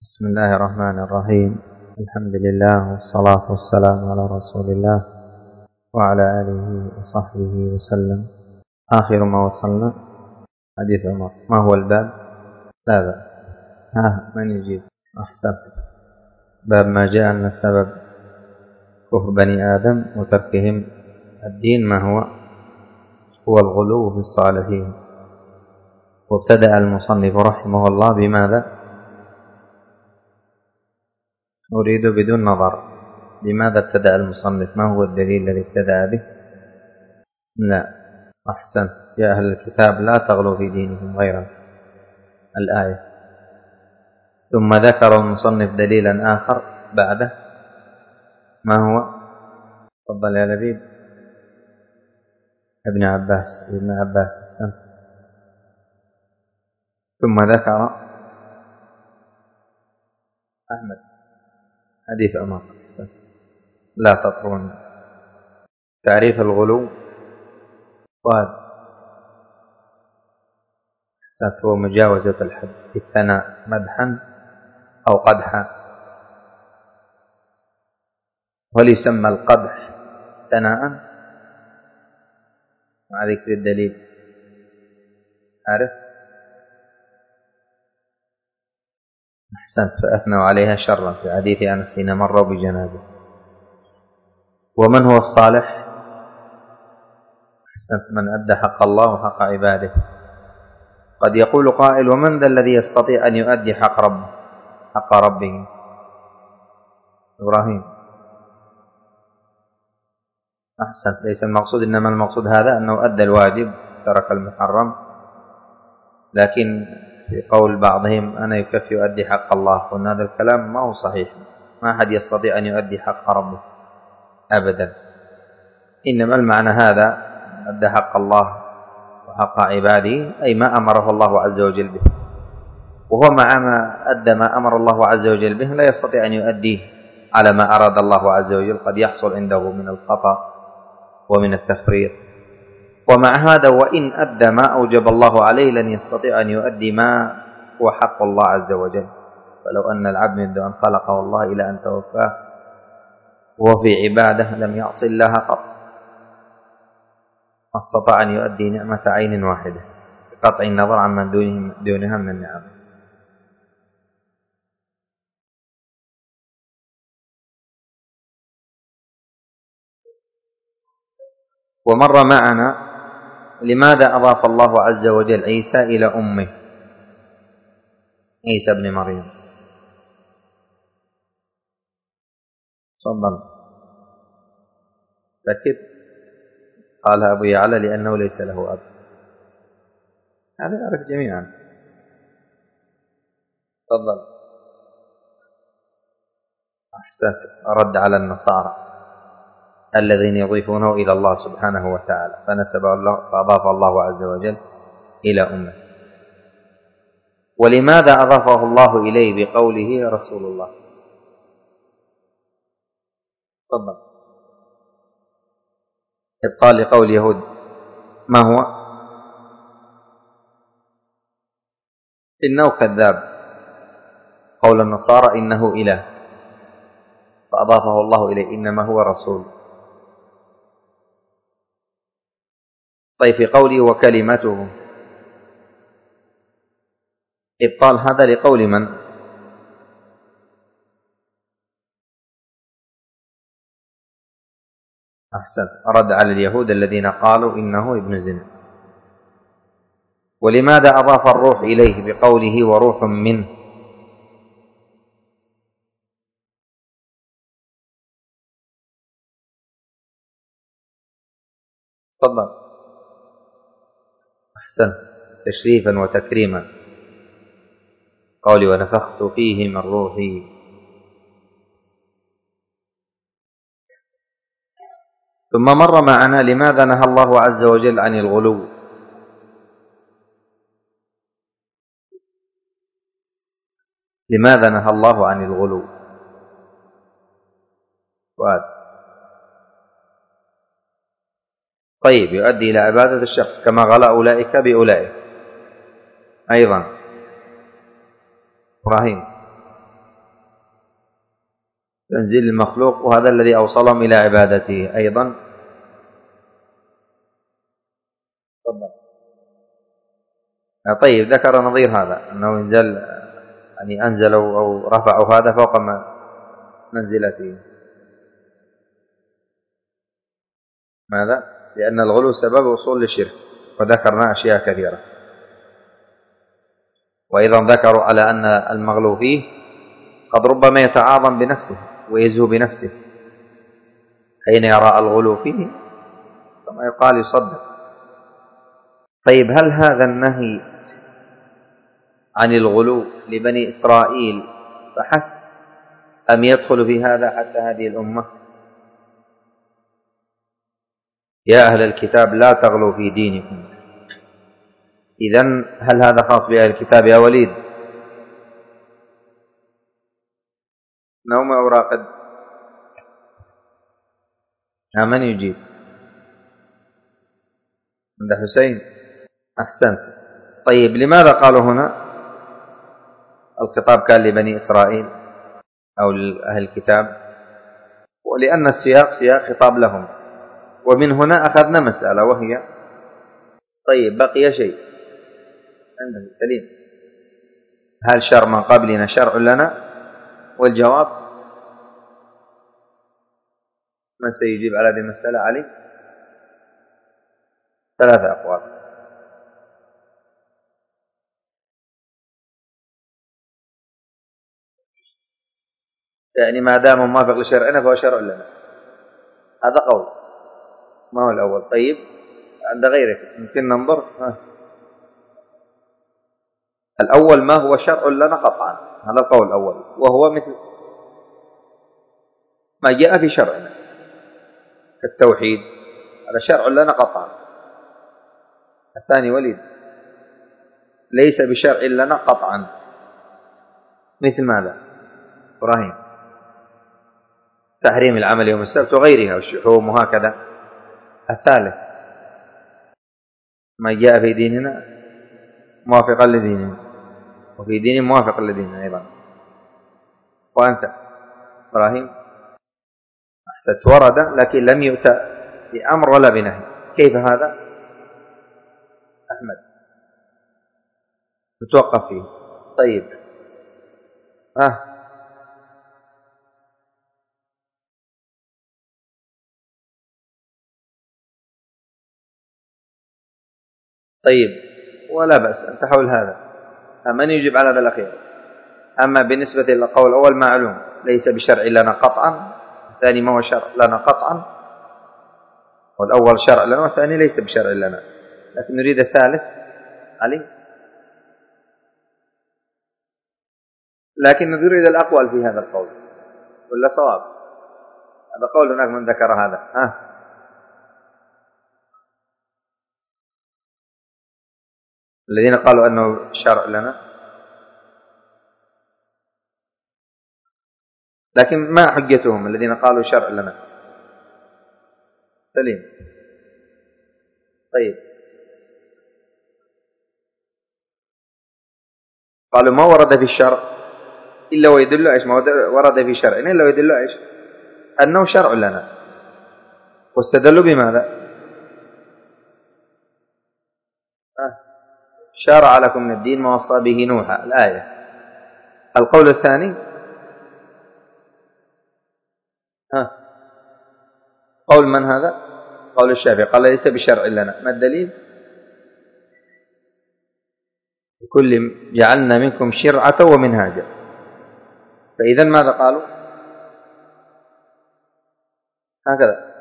بسم الله الرحمن الرحيم. الحمد لله والصلاة والسلام على رسول الله وعلى آله وصحبه وسلم. آخر ما وصلنا حديث عمر. ما هو الباب؟ لا بأس. من يجيب؟ أحسنت. باب ما جاء أن سبب كفر بني آدم وتركهم الدين ما هو الغلو في الصالحين. وابتدأ المصنف رحمه الله بماذا؟ أريد بدون نظر. لماذا ابتدأ المصنف؟ ما هو الدليل الذي ابتدأ به؟ لا، أحسنت. يا أهل الكتاب لا تغلوا في دينكم غير الآية. ثم ذكر المصنف دليلا آخر بعده. ما هو؟ تفضل يا لبيب. ابن عباس. أحسنت. ثم ذكر أحمد حديث عمر. لا تطرون. تعريف الغلو هو مجاوزة الحد في الثناء مدحا أو قدحا. هل يسمى القدح ثناء؟ مع ذكر الدليل. عارف؟ أحسنت. فأثنوا عليها شرا في حديث أنس حين مروا بجنازة. ومن هو الصالح؟ أحسنت. من أدى حق الله وحق عباده. قد يقول قائل: ومن ذا الذي يستطيع أن يؤدي حق ربه؟ إبراهيم. أحسنت. ليس المقصود، إنما المقصود هذا أنه أدى الواجب ترك المحرم. لكن في قول بعضهم أنا يكفي يؤدي حق الله، قلنا هذا الكلام ما هو صحيح. ما أحد يستطيع أن يؤدي حق ربه أبدا. إنما المعنى هذا أدى حق الله وحق عباده، أي ما أمره الله عز وجل به. وهو مع ما أدى ما أمر الله عز وجل به لا يستطيع أن يؤديه على ما أراد الله عز وجل. قد يحصل عنده من الخطأ ومن التفريط. ومع هذا وإن أدى ما أوجب الله عليه لن يستطيع أن يؤدي ما هو حق الله عز وجل. فلو أن العبد منذ أن خلقه الله إلى أن توفاه وهو في عبادة لم يعص الله قط، ما استطاع أن يؤدي نعمة عين واحدة بقطع النظر عمن دونها من النعم. ومر معنا لماذا أضاف الله عز وجل عيسى إلى أمه، عيسى بن مريم؟ تفضل. سكت. قال أبو يعلى: لأنه ليس له أب. هذا يعرف جميعا. تفضل. أحسنت. رد على النصارى الذين يضيفونه إلى الله سبحانه وتعالى، فأضاف الله عز وجل إلى أمه. ولماذا أضافه الله إليه بقوله رسول الله؟ تفضل. إبطال لقول اليهود. ما هو؟ إنه كذاب. قول النصارى إنه إله فأضافه الله إليه، إنما هو رسول. طيب في قوله وكلمته، إبطال هذا لقول من؟ أحسن. رد على اليهود الذين قالوا إنه ابن زنا. ولماذا أضاف الروح إليه بقوله وروح منه؟ تفضل. أحسن. تشريفا وتكريما. قولي ونفخت فيه من روحي. ثم مر معنا لماذا نهى الله عز وجل عن الغلو؟ لماذا نهى الله عن الغلو؟ طيب يؤدي إلى عبادة الشخص كما غلا أولئك بأولئك. أيضا إبراهيم. تنزيل المخلوق، وهذا الذي أوصلهم إلى عبادته أيضا. طيب، ذكر نظير هذا أنه ينزل، يعني أنزلوا أو رفعوا هذا فوق منزلته. ماذا؟ لأن الغلو سبب وصول للشرك، وذكرنا أشياء كثيرة. وأيضا ذكروا على أن المغلو فيه قد ربما يتعاظم بنفسه ويزهو بنفسه حين يرى الغلو فيه، كما يقال يصدق. طيب، هل هذا النهي عن الغلو لبني إسرائيل فحسب، أم يدخل في هذا حتى هذه الأمة؟ يا أهل الكتاب لا تغلوا في دينكم. إذن هل هذا خاص بأهل الكتاب يا وليد؟ نوم أو راقد؟ من يجيب؟ عند حسين؟ أحسنت. طيب، لماذا قالوا هنا الخطاب كان لبني إسرائيل أو لأهل الكتاب؟ ولأن السياق سياق خطاب لهم، ومن هنا أخذنا مسألة وهي، طيب بقي شيء عندنا سليم، هل شرع من قبلنا شرع لنا؟ والجواب من سيجيب على هذه المسألة؟ علي؟ 3 أقوال. يعني ما دام موافق لشرعنا فهو شرع لنا، هذا قول، ما هو الأول؟ طيب، عند غيرك يمكن ننظر. الأول ما هو شرع لنا قطعا، هذا القول الأول، وهو مثل ما جاء في شرعنا كالتوحيد، هذا شرع لنا قطعا. الثاني وليد، ليس بشرع لنا قطعا، مثل ماذا؟ إبراهيم؟ تحريم العمل يوم السبت وغيرها والشحوم وهكذا. الثالث، ما جاء في ديننا موافقا لديننا، وفي دين موافق لديننا أيضا. وأنت إبراهيم؟ أحسنت، ورد لكن لم يؤتى بأمر ولا بنهي، كيف هذا؟ أحمد، نتوقف فيه. طيب، طيب، ولا بأس أنت حول هذا. من يجيب على هذا الأخير؟ أما بالنسبة للقول الأول معلوم، ليس بشرع لنا قطعا. الثاني ما هو شرع لنا قطعا، والأول شرع لنا والثاني ليس بشرع لنا. لكن نريد الثالث. علي؟ لكن نريد الأقوال في هذا القول ولا صواب؟ هذا قول هناك من ذكر هذا. الذين قالوا أنه شرع لنا، لكن ما حجتهم الذين قالوا شرع لنا؟ سليم. طيب، قالوا ما ورد في الشرع إلا ويدل إيش؟ ما ورد في شرعنا إلا ويدل إيش؟ أنه شرع لنا. واستدلوا بماذا؟ شرع لكم من الدين ما وصى به نوحا، الآية. القول الثاني قول من هذا؟ قول الشافعي، قال ليس بشرع لنا. ما الدليل؟ كل جعلنا منكم شرعة ومنهاجا. فإذا ماذا قالوا؟ هكذا.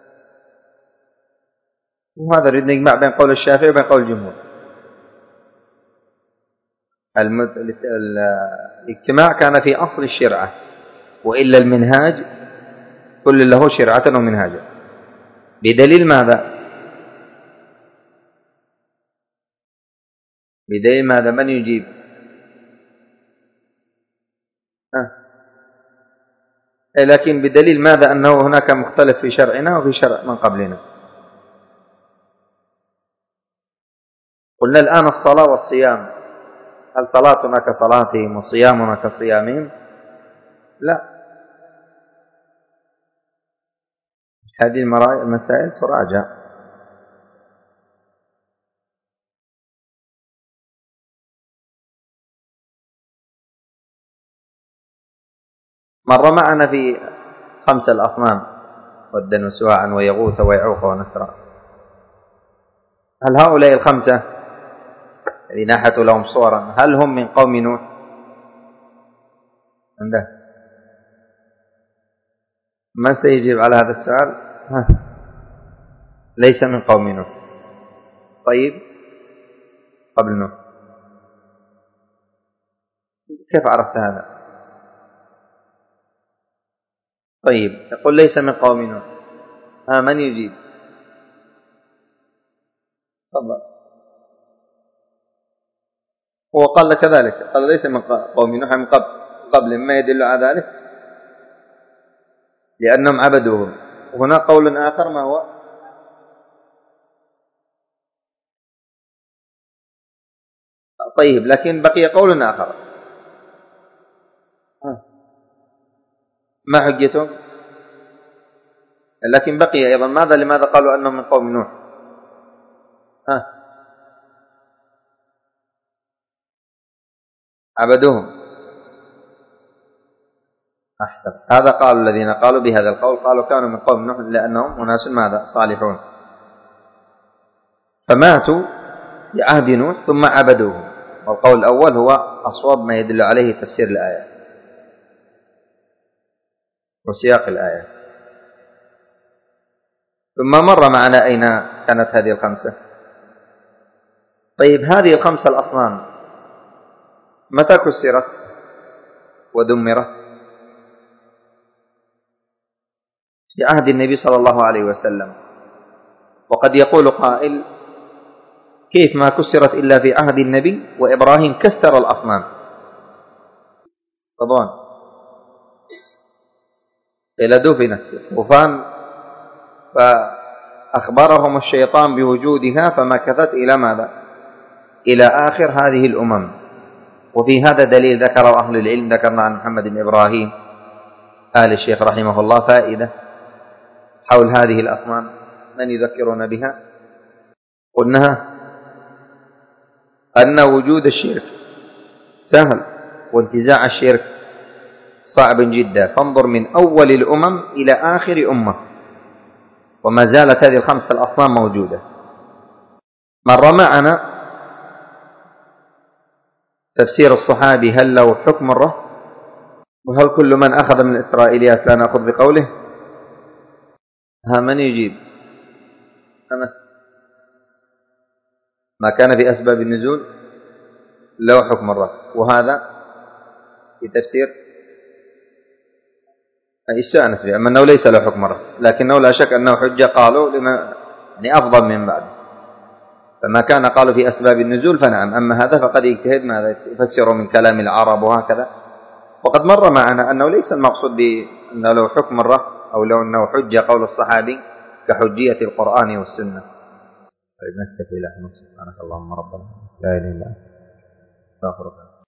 وهذا نريد نجمع بين قول الشافعي وبين قول الجمهور. الاجتماع كان في أصل الشرعة، وإلا المنهاج كل له شرعة ومنهاجا. بدليل ماذا؟ بدليل ماذا؟ من يجيب؟ لكن بدليل ماذا أنه هناك مختلف في شرعنا وفي شرع من قبلنا؟ قلنا الآن الصلاة والصيام، هل صلاتنا كصلاتهم وصيامنا كصيامهم؟ لا، هذه المسائل تراجع. مر معنا في 5 الأصنام ودا وسواعا ويغوث ويعوق ونسرا. هل هؤلاء ال5 الذين نحتوا لهم صورا هل هم من قوم نوح؟ عنده من سيجيب على هذا السؤال؟ ليس من قوم نوح. طيب قبل نوح كيف عرفت هذا؟ طيب يقول ليس من قوم نوح. من يجيب؟ تفضل. هو قال لك ذلك، قال ليس من قوم نوح من قبل. ما يدل على ذلك؟ لأنهم عبدوهم. وهنا قول آخر ما هو؟ طيب لكن بقي قول آخر ما حجتهم؟ لكن بقي أيضا لماذا قالوا أنهم من قوم نوح؟ عبدوهم. أحسن. هذا قالوا الذين قالوا بهذا القول قالوا كانوا من قوم نوح لأنهم أناس ماذا؟ صالحون، فماتوا بعهد نوح ثم عبدوهم. والقول الأول هو أصوب ما يدل عليه تفسير الآية وسياق الآية. ثم مر معنا أين كانت هذه ال5. طيب هذه ال5 الأصنام متى كسرت ودمرت؟ في عهد النبي صلى الله عليه وسلم. وقد يقول قائل كيف ما كسرت إلا في عهد النبي وإبراهيم كسر الأصنام؟ طبعا إلى دفنت طوفان فأخبرهم الشيطان بوجودها فمكثت إلى ماذا؟ إلى آخر هذه الأمم. وفي هذا دليل ذكر أهل العلم، ذكرنا عن محمد بن إبراهيم آل الشيخ رحمه الله فائدة حول هذه الأصنام. من يذكرون بها؟ قلنا أن وجود الشرك سهل وانتزاع الشرك صعب جدا. فانظر من أول الأمم إلى آخر أمة وما زالت هذه ال5 الأصنام موجودة. مر معنا تفسير الصحابي هل له حكم الرهط؟ وهل كل من أخذ من الإسرائيليات لا نأخذ بقوله؟ من يجيب؟ أنس. ما كان في أسباب النزول له حكم الرهط. وهذا في تفسير استأنس به أما أنه ليس له حكم الرهط، لكنه لا شك أنه حجة قالوا لما أفضل من بعد. فما كان قالوا في أسباب النزول فنعم. أما هذا فقد يجتهد ماذا يفسر من كلام العرب وهكذا. وقد مر معنا أنه ليس المقصود بأنه له حكم الرهط أو لو أنه حجة قول الصحابي كحجية القرآن والسنة. طيب نكتفي له. سبحانك اللهم ربنا لا إله إلا أنت استغفرك.